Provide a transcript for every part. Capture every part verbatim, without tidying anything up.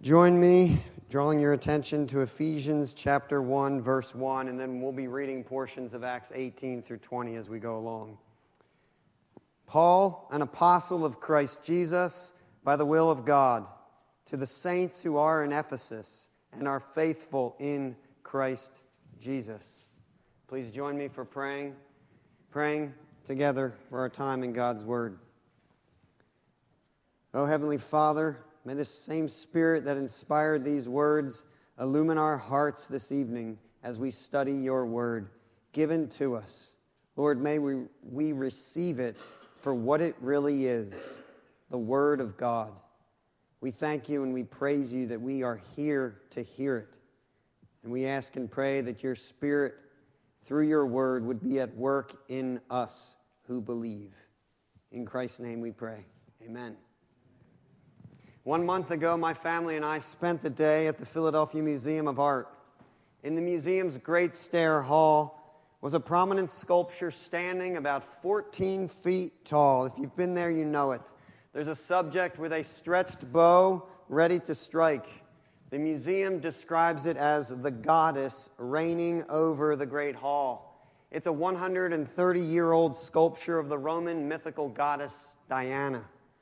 Join me drawing your attention to Ephesians chapter one, verse one, and then we'll be reading portions of Acts eighteen through twenty as we go along. Paul, an apostle of Christ Jesus, by the will of God, to the saints who are in Ephesus and are faithful in Christ Jesus. Please join me for praying, praying together for our time in God's Word. Oh, Heavenly Father, may this same Spirit that inspired these words illumine our hearts this evening as we study your Word given to us. Lord, may we, we receive it for what it really is, the Word of God. We thank you and we praise you that we are here to hear it. And we ask and pray that your Spirit, through your Word, would be at work in us who believe. In Christ's name we pray. Amen. One month ago, my family and I spent the day at the Philadelphia Museum of Art. In the museum's Great Stair Hall was a prominent sculpture standing about fourteen feet tall. If you've been there, you know it. There's a subject with a stretched bow ready to strike. The museum describes it as the goddess reigning over the Great Hall. It's a one hundred thirty-year-old sculpture of the Roman mythical goddess Diana.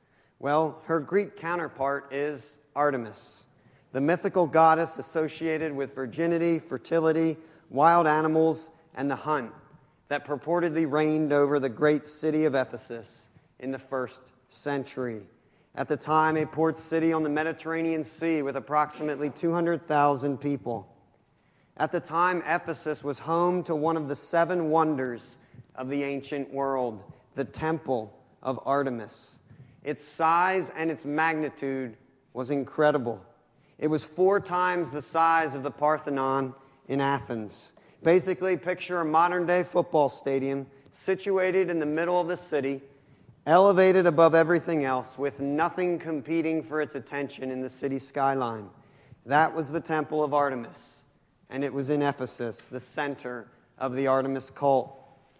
Well, her Greek counterpart is Artemis, the mythical goddess associated with virginity, fertility, wild animals, and the hunt that purportedly reigned over the great city of Ephesus in the first century. At the time, a port city on the Mediterranean Sea with approximately two hundred thousand people. At the time, Ephesus was home to one of the seven wonders of the ancient world, the Temple of Artemis. Its size and its magnitude was incredible. It was four times the size of the Parthenon in Athens. Basically, picture a modern-day football stadium situated in the middle of the city, elevated above everything else, with nothing competing for its attention in the city skyline. That was the Temple of Artemis, and it was in Ephesus, the center of the Artemis cult.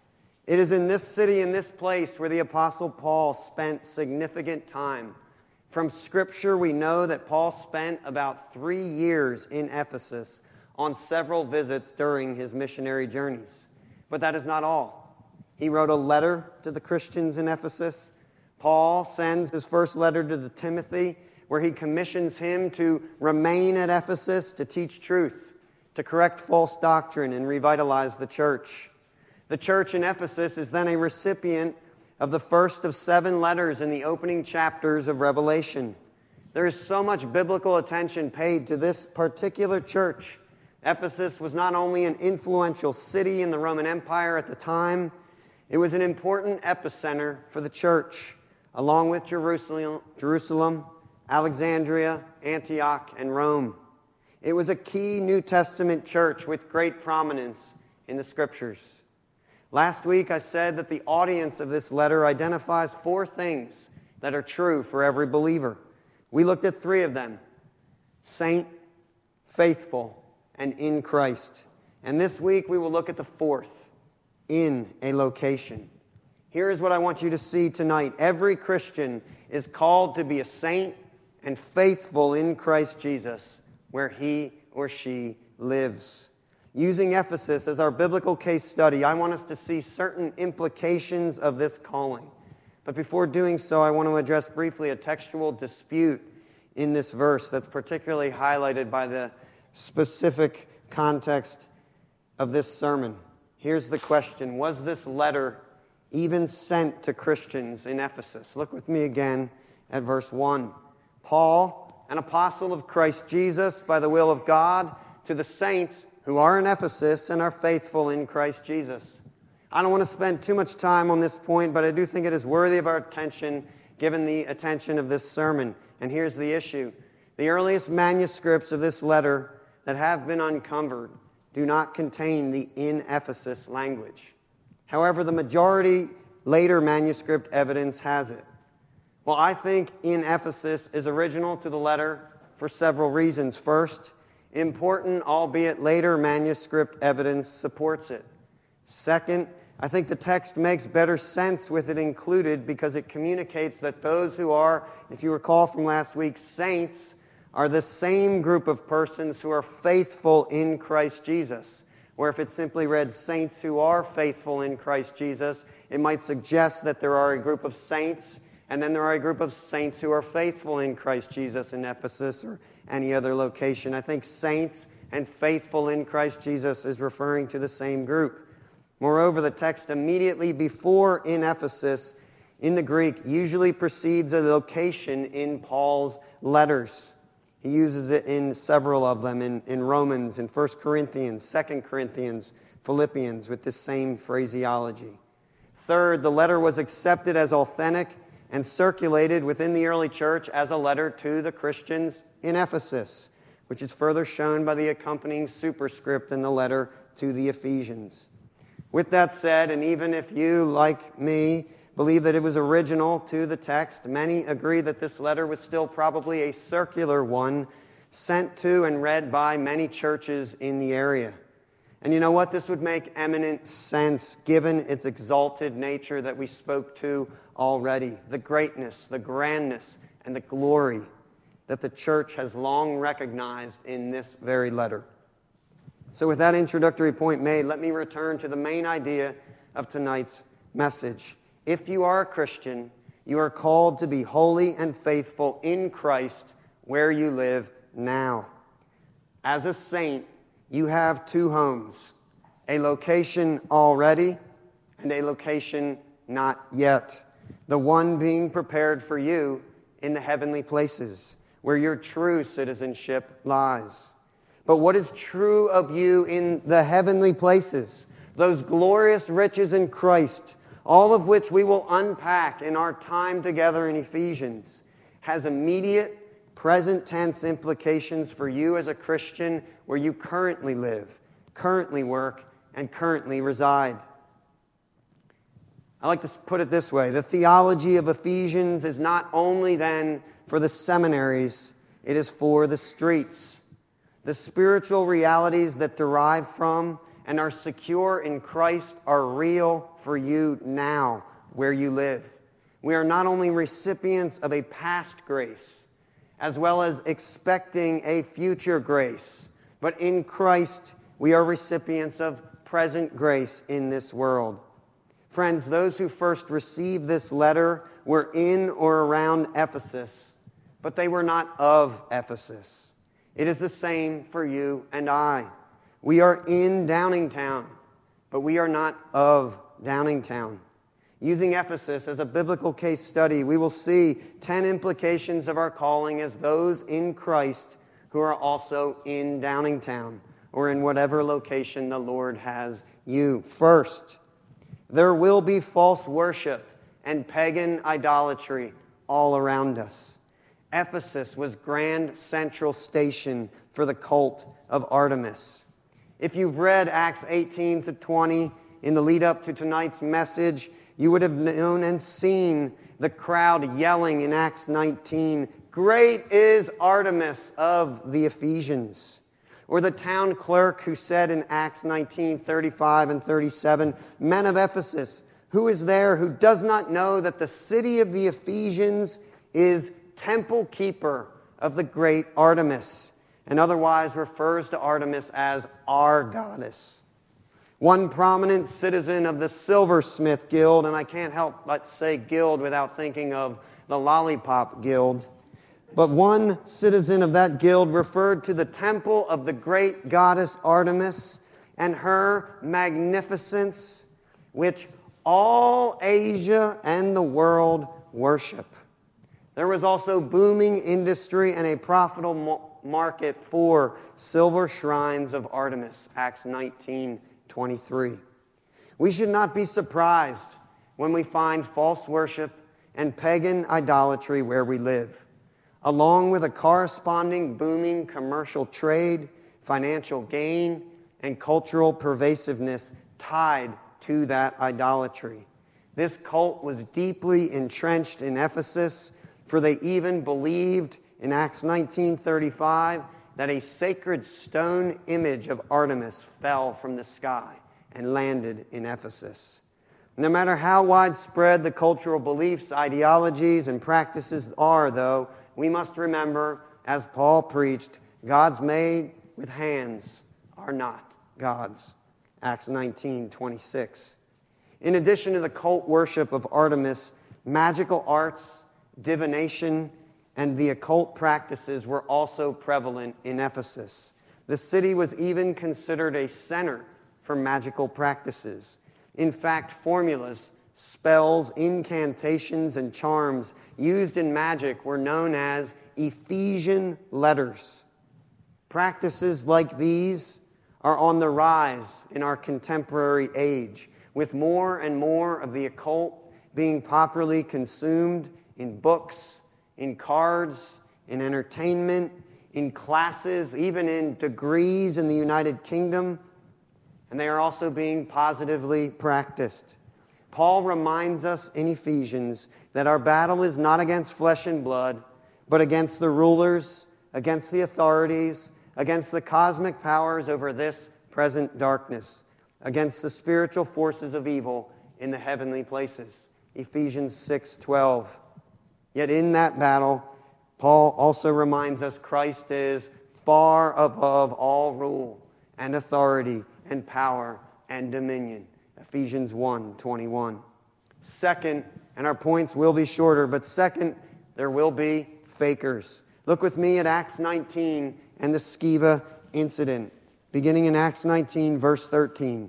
It is in this city, in this place, where the Apostle Paul spent significant time. From Scripture, we know that Paul spent about three years in Ephesus on several visits during his missionary journeys. But that is not all. He wrote a letter to the Christians in Ephesus. Paul sends his first letter to the Timothy, where he commissions him to remain at Ephesus to teach truth, to correct false doctrine, and revitalize the church. The church in Ephesus is then a recipient of the first of seven letters in the opening chapters of Revelation. There is so much biblical attention paid to this particular church. Ephesus was not only an influential city in the Roman Empire at the time, it was an important epicenter for the church, along with Jerusalem, Jerusalem, Alexandria, Antioch, and Rome. It was a key New Testament church with great prominence in the Scriptures. Last week I said that the audience of this letter identifies four things that are true for every believer. We looked at three of them: saint, faithful, and in Christ. And this week we will look at the fourth: in a location. Here is what I want you to see tonight. Every Christian is called to be a saint and faithful in Christ Jesus, where he or she lives. Using Ephesus as our biblical case study, I want us to see certain implications of this calling. But before doing so, I want to address briefly a textual dispute in this verse that's particularly highlighted by the specific context of this sermon. Here's the question: was this letter even sent to Christians in Ephesus? Look with me again at verse one. Paul, an apostle of Christ Jesus by the will of God, to the saints who are in Ephesus and are faithful in Christ Jesus. I don't want to spend too much time on this point, but I do think it is worthy of our attention given the attention of this sermon. And here's the issue. The earliest manuscripts of this letter that have been uncovered do not contain the in Ephesus language. However, the majority later manuscript evidence has it. Well, I think in Ephesus is original to the letter for several reasons. First, important, albeit later, manuscript evidence supports it. Second, I think the text makes better sense with it included because it communicates that those who are, if you recall from last week, saints are the same group of persons who are faithful in Christ Jesus. Where if it simply read saints who are faithful in Christ Jesus, it might suggest that there are a group of saints, and then there are a group of saints who are faithful in Christ Jesus in Ephesus or any other location. I think saints and faithful in Christ Jesus is referring to the same group. Moreover, the text immediately before in Ephesus in the Greek usually precedes a location in Paul's letters. He uses it in several of them, in, in Romans, in First Corinthians, Second Corinthians, Philippians, with this same phraseology. Third, the letter was accepted as authentic and circulated within the early church as a letter to the Christians in Ephesus, which is further shown by the accompanying superscript in the letter to the Ephesians. With that said, and even if you, like me, believe that it was original to the text, many agree that this letter was still probably a circular one sent to and read by many churches in the area. And you know what? This would make eminent sense given its exalted nature that we spoke to already. The greatness, the grandness, and the glory that the church has long recognized in this very letter. So with that introductory point made, let me return to the main idea of tonight's message. If you are a Christian, you are called to be holy and faithful in Christ where you live now. As a saint, you have two homes, a location already and a location not yet. The one being prepared for you in the heavenly places, where your true citizenship lies. But what is true of you in the heavenly places, those glorious riches in Christ, all of which we will unpack in our time together in Ephesians, has immediate, present tense implications for you as a Christian where you currently live, currently work, and currently reside. I like to put it this way. The theology of Ephesians is not only then for the seminaries, it is for the streets. The spiritual realities that derive from and are secure in Christ are real for you now, where you live. We are not only recipients of a past grace, as well as expecting a future grace, but in Christ we are recipients of present grace in this world. Friends, those who first received this letter were in or around Ephesus, but they were not of Ephesus. It is the same for you and I. We are in Downingtown, but we are not of Downingtown. Using Ephesus as a biblical case study, we will see ten implications of our calling as those in Christ who are also in Downingtown or in whatever location the Lord has you. First, there will be false worship and pagan idolatry all around us. Ephesus was Grand Central Station for the cult of Artemis. If you've read Acts eighteen to twenty in the lead up to tonight's message, you would have known and seen the crowd yelling in Acts nineteen, "Great is Artemis of the Ephesians." Or the town clerk who said in Acts nineteen, thirty-five and thirty-seven, "Men of Ephesus, who is there who does not know that the city of the Ephesians is temple keeper of the great Artemis?" And otherwise refers to Artemis as our goddess. One prominent citizen of the Silversmith Guild, and I can't help but say guild without thinking of the Lollipop Guild, but one citizen of that guild referred to the temple of the great goddess Artemis and her magnificence, which all Asia and the world worship. There was also booming industry and a profitable market for silver shrines of Artemis, Acts nineteen twenty-three. We should not be surprised when we find false worship and pagan idolatry where we live, along with a corresponding booming commercial trade, financial gain, and cultural pervasiveness tied to that idolatry. This cult was deeply entrenched in Ephesus, for they even believed in Acts nineteen thirty-five that a sacred stone image of Artemis fell from the sky and landed in Ephesus. No matter how widespread the cultural beliefs, ideologies, and practices are, though, we must remember as Paul preached, gods made with hands are not gods. Acts nineteen twenty-six. In addition to the cult worship of Artemis, magical arts, divination, and the occult practices were also prevalent in Ephesus. The city was even considered a center for magical practices. In fact, formulas, spells, incantations, and charms used in magic were known as Ephesian letters. Practices like these are on the rise in our contemporary age, with more and more of the occult being popularly consumed in books, in cards, in entertainment, in classes, even in degrees in the United Kingdom, and they are also being positively practiced. Paul reminds us in Ephesians that our battle is not against flesh and blood, but against the rulers, against the authorities, against the cosmic powers over this present darkness, against the spiritual forces of evil in the heavenly places. Ephesians six twelve. Yet in that battle, Paul also reminds us Christ is far above all rule and authority and power and dominion. Ephesians one twenty-one. Second, and our points will be shorter, but second, there will be fakers. Look with me at Acts nineteen and the Sceva incident, beginning in Acts nineteen, verse thirteen.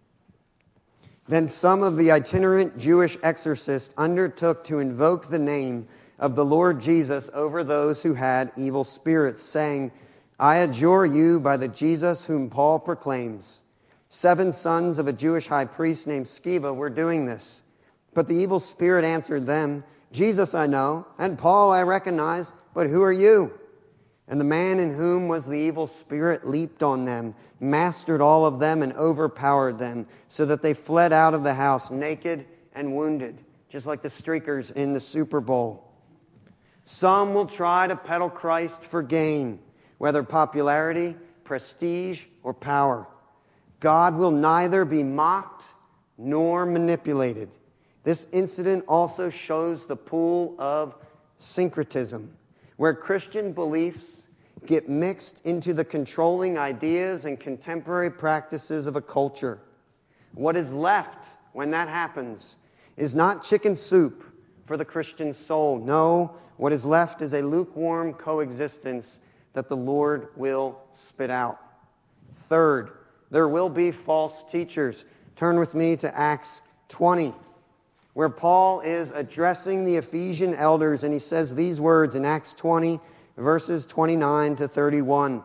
Then some of the itinerant Jewish exorcists undertook to invoke the name of the Lord Jesus over those who had evil spirits, saying, I adjure you by the Jesus whom Paul proclaims. Seven sons of a Jewish high priest named Sceva were doing this. But the evil spirit answered them, Jesus I know, and Paul I recognize, but who are you? And the man in whom was the evil spirit leaped on them, mastered all of them, and overpowered them, so that they fled out of the house naked and wounded, just like the streakers in the Super Bowl. Some will try to peddle Christ for gain, whether popularity, prestige, or power. God will neither be mocked nor manipulated. This incident also shows the pool of syncretism, where Christian beliefs get mixed into the controlling ideas and contemporary practices of a culture. What is left when that happens is not chicken soup for the Christian soul. No, what is left is a lukewarm coexistence that the Lord will spit out. Third, there will be false teachers. Turn with me to Acts twenty, where Paul is addressing the Ephesian elders, and he says these words in Acts twenty, verses twenty-nine to thirty-one.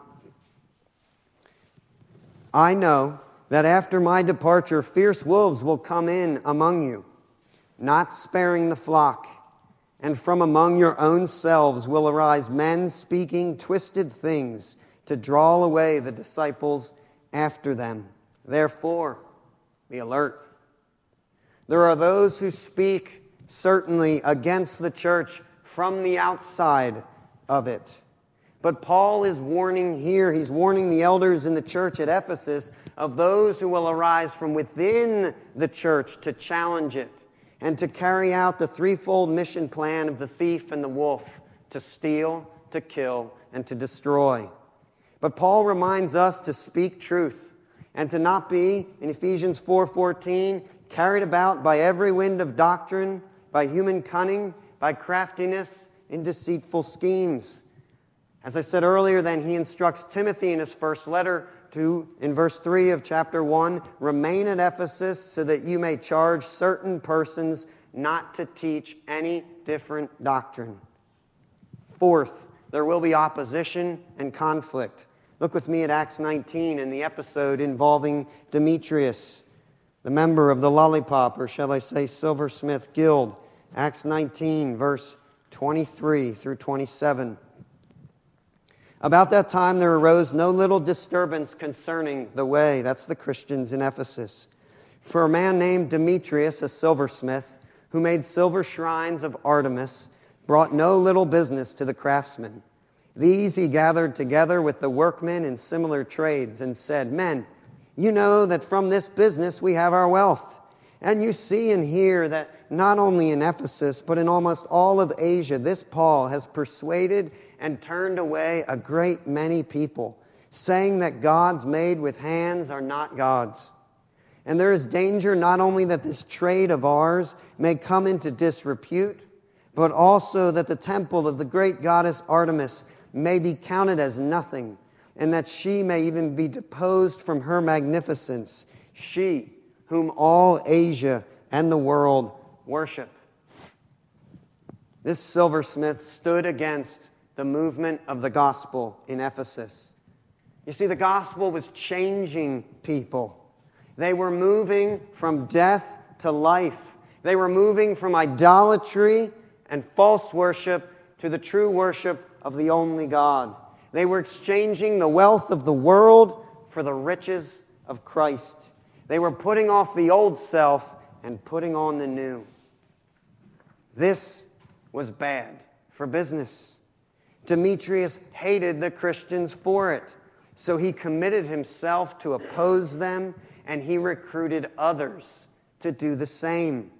I know that after my departure, fierce wolves will come in among you, not sparing the flock. And from among your own selves will arise men speaking twisted things to draw away the disciples after them. Therefore, be alert. There are those who speak certainly against the church from the outside of it. But Paul is warning here, he's warning the elders in the church at Ephesus of those who will arise from within the church to challenge it and to carry out the threefold mission plan of the thief and the wolf, to steal, to kill, and to destroy. But Paul reminds us to speak truth and to not be, in Ephesians four fourteen, carried about by every wind of doctrine, by human cunning, by craftiness, in deceitful schemes. As I said earlier, then, he instructs Timothy in his first letter to, in verse three of chapter one, remain at Ephesus so that you may charge certain persons not to teach any different doctrine. Fourth, there will be opposition and conflict. Look with me at Acts nineteen and the episode involving Demetrius, the member of the Lollipop, or shall I say Silversmith Guild. Acts nineteen, verse twenty-three through twenty-seven. About that time there arose no little disturbance concerning the way, that's the Christians in Ephesus. For a man named Demetrius, a silversmith, who made silver shrines of Artemis, brought no little business to the craftsmen. These he gathered together with the workmen in similar trades and said, Men, you know that from this business we have our wealth, and you see and hear that not only in Ephesus, but in almost all of Asia, this Paul has persuaded and turned away a great many people, saying that gods made with hands are not gods. And there is danger not only that this trade of ours may come into disrepute, but also that the temple of the great goddess Artemis may be counted as nothing, and that she may even be deposed from her magnificence, she whom all Asia and the world worship. This silversmith stood against the movement of the gospel in Ephesus. You see, the gospel was changing people. They were moving from death to life. They were moving from idolatry and false worship to the true worship of the only God. They were exchanging the wealth of the world for the riches of Christ. They were putting off the old self and putting on the new. This was bad for business. Demetrius hated the Christians for it, so he committed himself to oppose them, and he recruited others to do the same.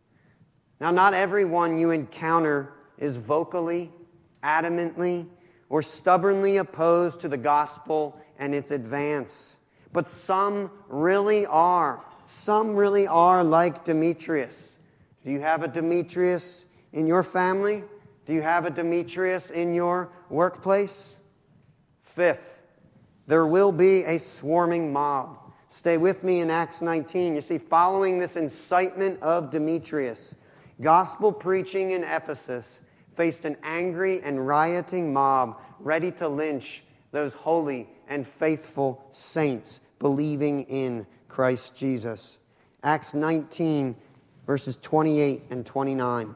Now, not everyone you encounter is vocally, adamantly, or stubbornly opposed to the gospel and its advance. But some really are. Some really are like Demetrius. Do you have a Demetrius in your family? Do you have a Demetrius in your workplace? Fifth, there will be a swarming mob. Stay with me in Acts nineteen. You see, following this incitement of Demetrius, gospel preaching in Ephesus faced an angry and rioting mob ready to lynch those holy and faithful saints believing in Christ Jesus. Acts nineteen, verses twenty-eight and twenty-nine.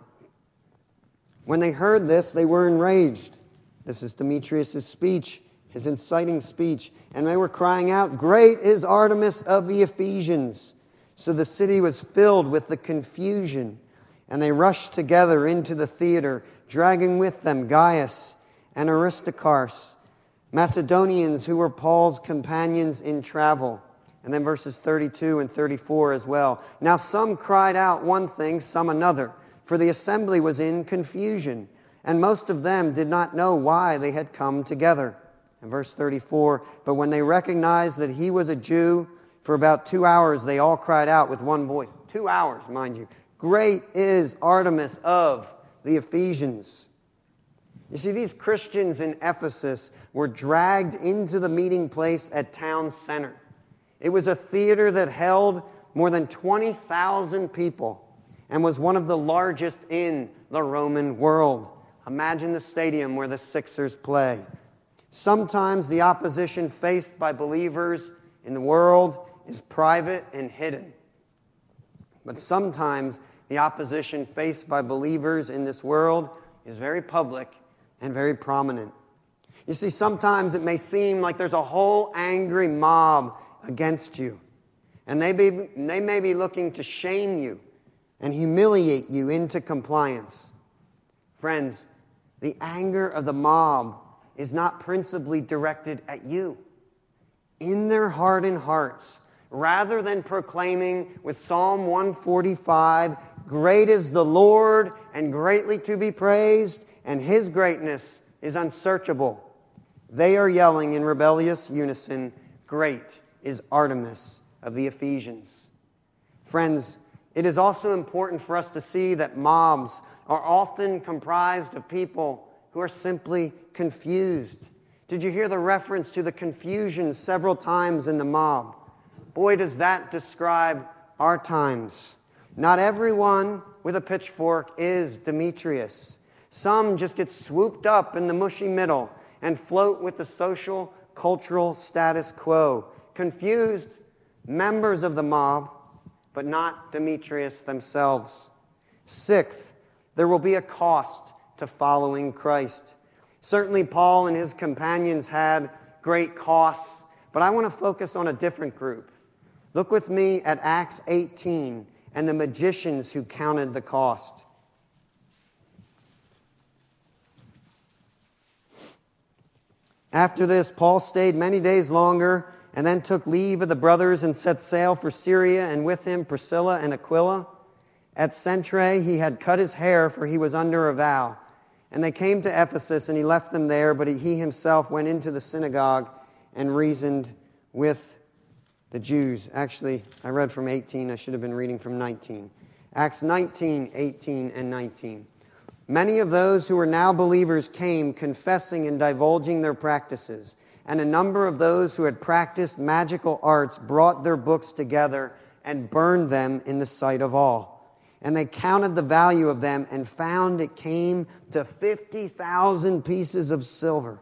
When they heard this, they were enraged. This is Demetrius' speech, his inciting speech. And they were crying out, "Great is Artemis of the Ephesians!" So the city was filled with the confusion, and they rushed together into the theater, dragging with them Gaius and Aristarchus, Macedonians who were Paul's companions in travel. And then verses thirty-two and thirty-four as well. Now some cried out one thing, some another, for the assembly was in confusion, and most of them did not know why they had come together. And verse thirty-four, but when they recognized that he was a Jew, for about two hours they all cried out with one voice. Two hours, mind you. "Great is Artemis of the Ephesians." You see, these Christians in Ephesus were dragged into the meeting place at town center. It was a theater that held more than twenty thousand people and was one of the largest in the Roman world. Imagine the stadium where the Sixers play. Sometimes the opposition faced by believers in the world is private and hidden. But sometimes the opposition faced by believers in this world is very public and very prominent. You see, sometimes it may seem like there's a whole angry mob against you, and they, be, they may be looking to shame you and humiliate you into compliance. Friends, the anger of the mob is not principally directed at you. In their hardened hearts, rather than proclaiming with Psalm one forty-five, "Great is the Lord and greatly to be praised, and his greatness is unsearchable," they are yelling in rebellious unison, "Great is Artemis of the Ephesians." Friends, it is also important for us to see that mobs are often comprised of people who are simply confused. Did you hear the reference to the confusion several times in the mob? Boy, does that describe our times. Not everyone with a pitchfork is Demetrius. Some just get swooped up in the mushy middle and float with the social, cultural status quo. Confused members of the mob, but not Demetrius themselves. Sixth, there will be a cost to following Christ. Certainly Paul and his companions had great costs, but I want to focus on a different group. Look with me at Acts eighteen and the magicians who counted the cost. After this, Paul stayed many days longer and then took leave of the brothers and set sail for Syria, and with him Priscilla and Aquila. At Cenchreae he had cut his hair, for he was under a vow. And they came to Ephesus, and he left them there, but he himself went into the synagogue and reasoned with the Jews. Actually, I read from eighteen. I should have been reading from nineteen. Acts nineteen, eighteen, and nineteen. Many of those who were now believers came, confessing and divulging their practices. And a number of those who had practiced magical arts brought their books together and burned them in the sight of all. And they counted the value of them and found it came to fifty thousand pieces of silver.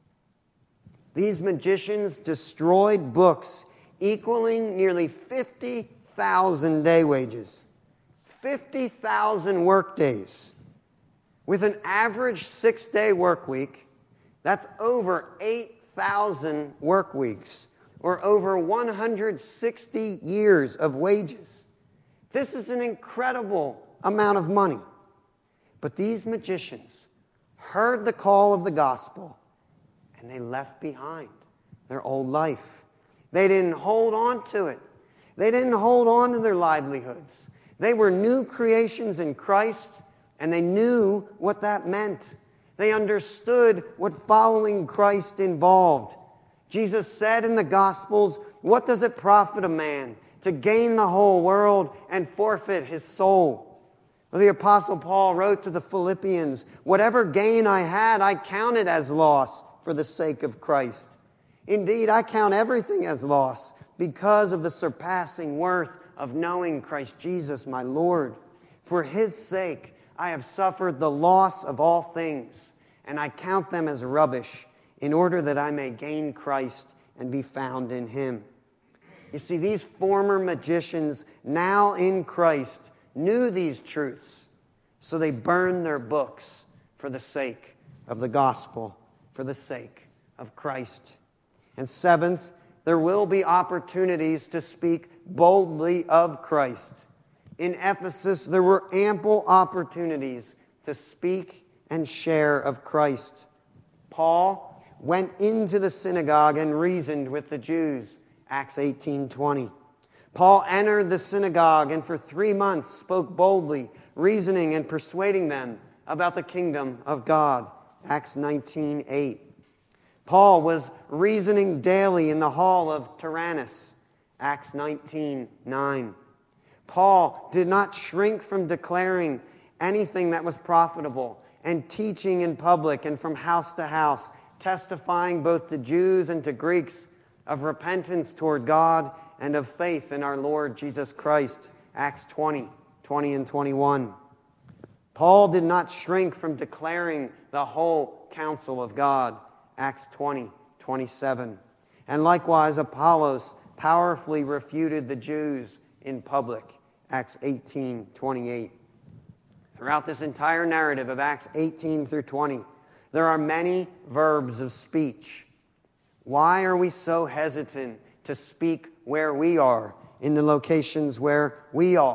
These magicians destroyed books equaling nearly fifty thousand day wages. fifty thousand work days. With an average six-day work week, that's over eight thousand work weeks, or over one hundred sixty years of wages. This is an incredible amount of money. But these magicians heard the call of the gospel, and they left behind their old life. They didn't hold on to it. They didn't hold on to their livelihoods. They were new creations in Christ, and they knew what that meant. They understood what following Christ involved. Jesus said in the Gospels, "What does it profit a man to gain the whole world and forfeit his soul?" Well, the Apostle Paul wrote to the Philippians, "Whatever gain I had, I counted as loss for the sake of Christ. Indeed, I count everything as loss because of the surpassing worth of knowing Christ Jesus my Lord. For his sake, I have suffered the loss of all things, and I count them as rubbish, in order that I may gain Christ and be found in him." You see, these former magicians, now in Christ, knew these truths, so they burned their books for the sake of the gospel, for the sake of Christ. And seventh, there will be opportunities to speak boldly of Christ. In Ephesus, there were ample opportunities to speak and share of Christ. Paul went into the synagogue and reasoned with the Jews, Acts eighteen twenty. Paul entered the synagogue and for three months spoke boldly, reasoning and persuading them about the kingdom of God, Acts nineteen eight. Paul was reasoning daily in the hall of Tyrannus, Acts nineteen nine. Paul did not shrink from declaring anything that was profitable and teaching in public and from house to house, testifying both to Jews and to Greeks of repentance toward God and of faith in our Lord Jesus Christ, Acts twenty, twenty and twenty-one. Paul did not shrink from declaring the whole counsel of God, Acts twenty, twenty-seven. And likewise, Apollos powerfully refuted the Jews in public, Acts eighteen, twenty-eight. Throughout this entire narrative of Acts eighteen through twenty, there are many verbs of speech. Why are we so hesitant to speak where we are, in the locations where we are?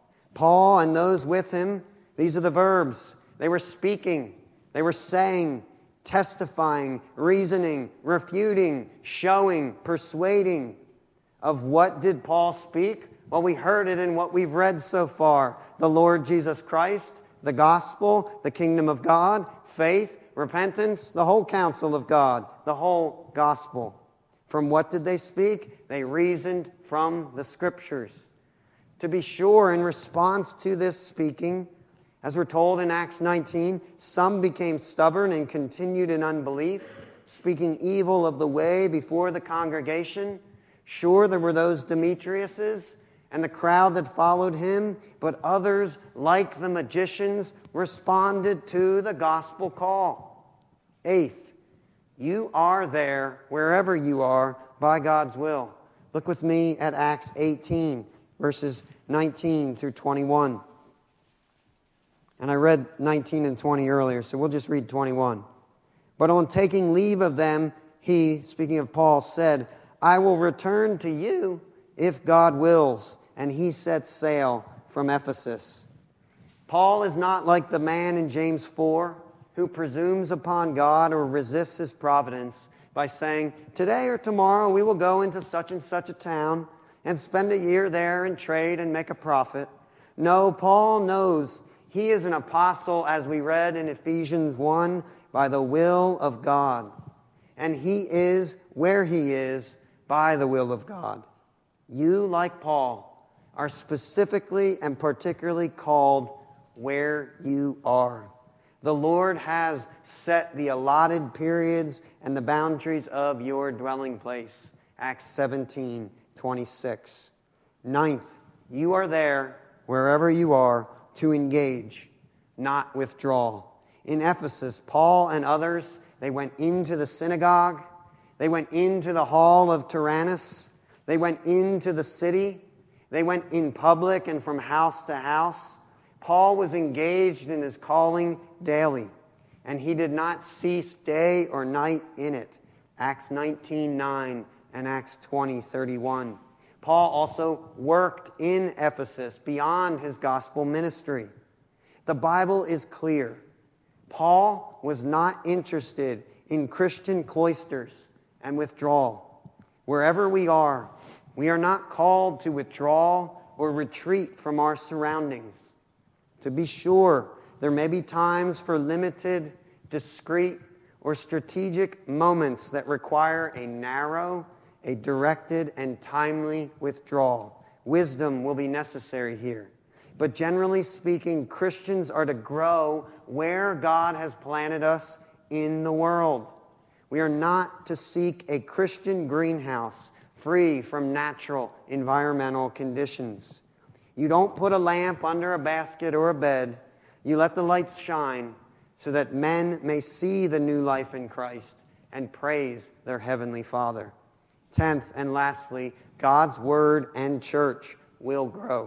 Paul and those with him, these are the verbs. They were speaking, they were saying, testifying, reasoning, refuting, showing, persuading. Of what did Paul speak? Well, we heard it in what we've read so far. The Lord Jesus Christ, the gospel, the kingdom of God, faith, repentance, the whole counsel of God, the whole gospel. From what did they speak? They reasoned from the Scriptures. To be sure, in response to this speaking, as we're told in Acts nineteen, some became stubborn and continued in unbelief, speaking evil of the way before the congregation. Sure, there were those Demetriuses and the crowd that followed him, but others, like the magicians, responded to the gospel call. Eighth, you are there wherever you are by God's will. Look with me at Acts eighteen, verses nineteen through twenty-one. And I read nineteen and twenty earlier, so we'll just read twenty-one. But on taking leave of them, he, speaking of Paul, said, "I will return to you if God wills." And he set sail from Ephesus. Paul is not like the man in James four who presumes upon God or resists his providence by saying, "Today or tomorrow we will go into such and such a town and spend a year there and trade and make a profit." No, Paul knows he is an apostle, as we read in Ephesians one, by the will of God. And he is where he is by the will of God. You, like Paul, are specifically and particularly called where you are. The Lord has set the allotted periods and the boundaries of your dwelling place. Acts seventeen twenty-six. Ninth, you are there, wherever you are, to engage, not withdraw. In Ephesus, Paul and others, they went into the synagogue, they went into the hall of Tyrannus, they went into the city, they went in public and from house to house. Paul was engaged in his calling daily, and he did not cease day or night in it. Acts nineteen nine and Acts twenty thirty-one. Paul also worked in Ephesus beyond his gospel ministry. The Bible is clear. Paul was not interested in Christian cloisters and withdrawal. Wherever we are, we are not called to withdraw or retreat from our surroundings. To be sure, there may be times for limited, discrete, or strategic moments that require a narrow, a directed, and timely withdrawal. Wisdom will be necessary here. But generally speaking, Christians are to grow where God has planted us in the world. We are not to seek a Christian greenhouse free from natural environmental conditions. You don't put a lamp under a basket or a bed. You let the lights shine so that men may see the new life in Christ and praise their heavenly Father. Tenth and lastly, God's word and church will grow.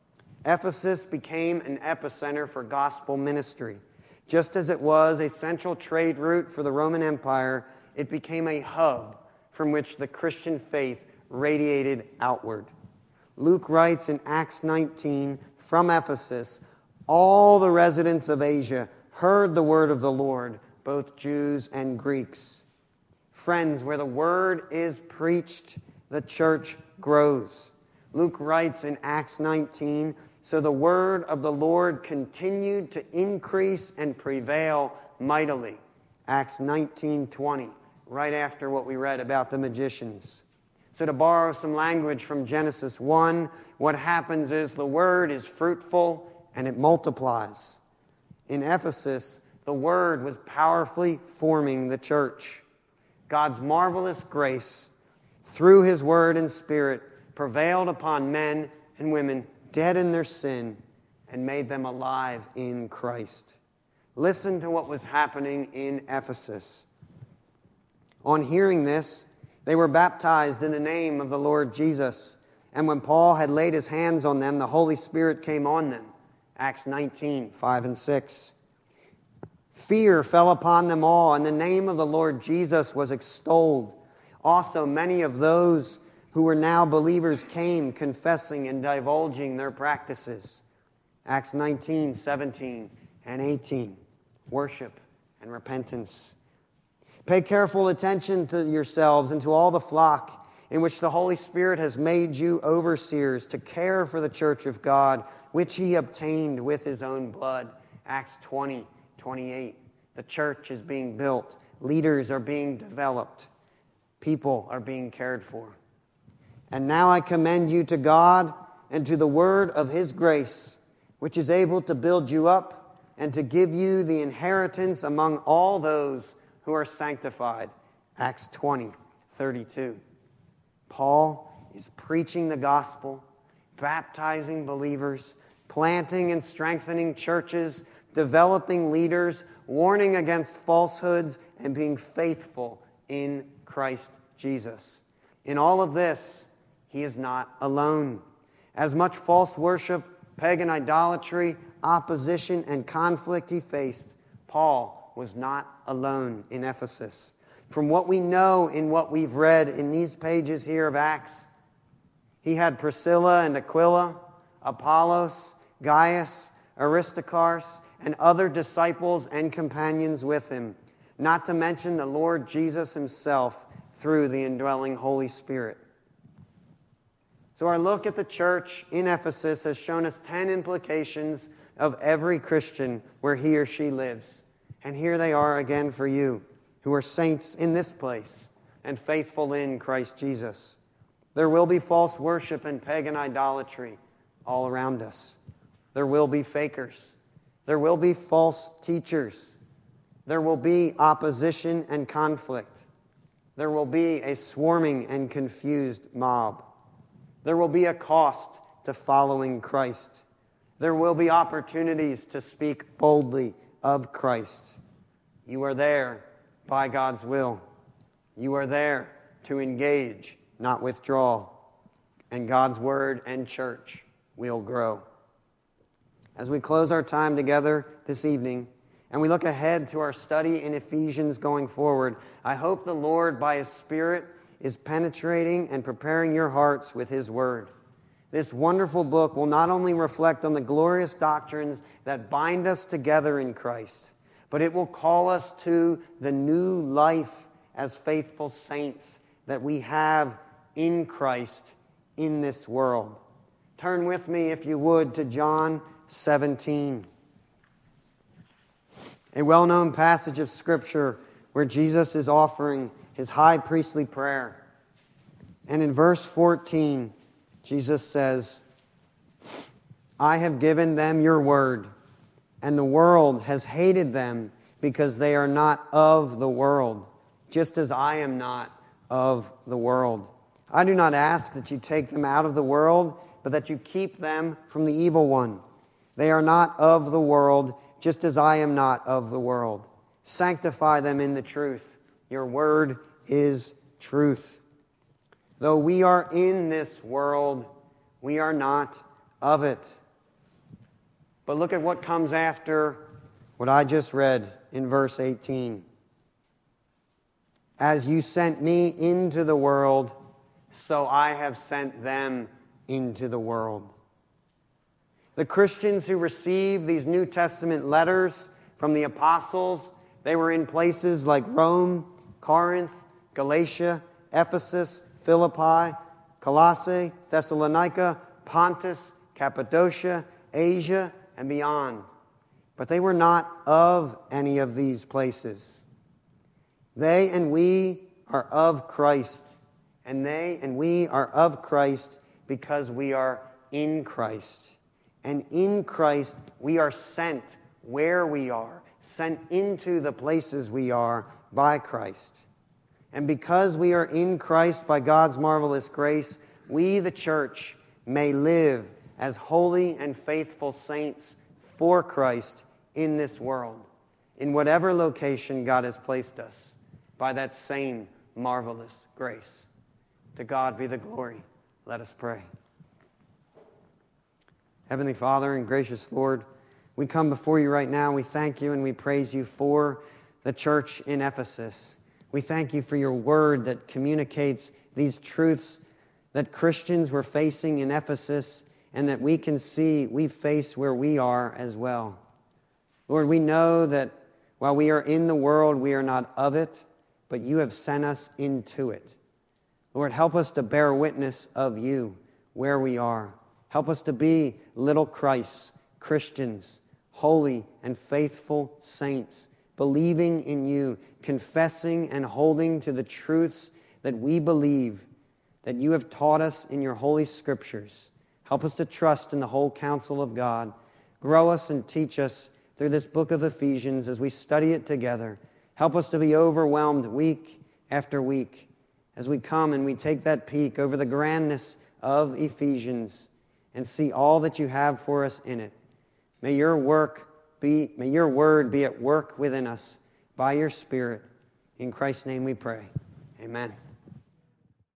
Ephesus became an epicenter for gospel ministry. Just as it was a central trade route for the Roman Empire, it became a hub from which the Christian faith radiated outward. Luke writes in Acts nineteen, from Ephesus, all the residents of Asia heard the word of the Lord, both Jews and Greeks. Friends, where the word is preached, the church grows. Luke writes in Acts nineteen, so the word of the Lord continued to increase and prevail mightily. Acts nineteen twenty, right after what we read about the magicians. So to borrow some language from Genesis one, what happens is the word is fruitful and it multiplies. In Ephesus, the word was powerfully forming the church. God's marvelous grace, through his word and spirit, prevailed upon men and women dead in their sin and made them alive in Christ. Listen to what was happening in Ephesus. On hearing this, they were baptized in the name of the Lord Jesus. And when Paul had laid his hands on them, the Holy Spirit came on them. Acts nineteen, five and six. Fear fell upon them all, and the name of the Lord Jesus was extolled. Also, many of those who were now believers came, confessing and divulging their practices. Acts nineteen, seventeen and eighteen. Worship and repentance. Pay careful attention to yourselves and to all the flock in which the Holy Spirit has made you overseers to care for the church of God, which he obtained with his own blood. Acts twenty, twenty-eight. The church is being built. Leaders are being developed. People are being cared for. And now I commend you to God and to the word of his grace, which is able to build you up and to give you the inheritance among all those who are sanctified. Acts twenty, thirty-two. Paul is preaching the gospel, baptizing believers, planting and strengthening churches, developing leaders, warning against falsehoods, and being faithful in Christ Jesus. In all of this, he is not alone. As much false worship, pagan idolatry, opposition, and conflict he faced, Paul was not alone in Ephesus. From what we know in what we've read in these pages here of Acts, he had Priscilla and Aquila, Apollos, Gaius, Aristarchus, and other disciples and companions with him, not to mention the Lord Jesus himself through the indwelling Holy Spirit. So our look at the church in Ephesus has shown us ten implications of every Christian where he or she lives. And here they are again for you, who are saints in this place and faithful in Christ Jesus. There will be false worship and pagan idolatry all around us. There will be fakers. There will be false teachers. There will be opposition and conflict. There will be a swarming and confused mob. There will be a cost to following Christ. There will be opportunities to speak boldly of Christ. You are there by God's will. You are there to engage, not withdraw. And God's word and church will grow. As we close our time together this evening, and we look ahead to our study in Ephesians going forward, I hope the Lord, by His Spirit, is penetrating and preparing your hearts with His Word. This wonderful book will not only reflect on the glorious doctrines that bind us together in Christ, but it will call us to the new life as faithful saints that we have in Christ in this world. Turn with me, if you would, to John seventeen. A well-known passage of Scripture where Jesus is offering His high priestly prayer. And in verse fourteen, Jesus says, I have given them your word, and the world has hated them because they are not of the world, just as I am not of the world. I do not ask that you take them out of the world, but that you keep them from the evil one. They are not of the world, just as I am not of the world. Sanctify them in the truth. Your word is truth. Though we are in this world, we are not of it. But look at what comes after what I just read in verse eighteen. As you sent me into the world, so I have sent them into the world. The Christians who received these New Testament letters from the apostles, they were in places like Rome, Corinth, Galatia, Ephesus, Philippi, Colossae, Thessalonica, Pontus, Cappadocia, Asia, and beyond. But they were not of any of these places. They and we are of Christ. And they and we are of Christ because we are in Christ. And in Christ we are sent where we are, sent into the places we are by Christ. And because we are in Christ by God's marvelous grace, we, the church, may live as holy and faithful saints for Christ in this world, in whatever location God has placed us, by that same marvelous grace. To God be the glory. Let us pray. Heavenly Father and gracious Lord, we come before you right now. We thank you and we praise you for the church in Ephesus. We thank you for your word that communicates these truths that Christians were facing in Ephesus and that we can see we face where we are as well. Lord, we know that while we are in the world, we are not of it, but you have sent us into it. Lord, help us to bear witness of you where we are. Help us to be little Christs, Christians, holy and faithful saints, believing in you, confessing and holding to the truths that we believe, that you have taught us in your holy scriptures. Help us to trust in the whole counsel of God. Grow us and teach us through this book of Ephesians as we study it together. Help us to be overwhelmed week after week as we come and we take that peek over the grandness of Ephesians and see all that you have for us in it. May your work be, may your word be at work within us by your Spirit. In Christ's name we pray. Amen.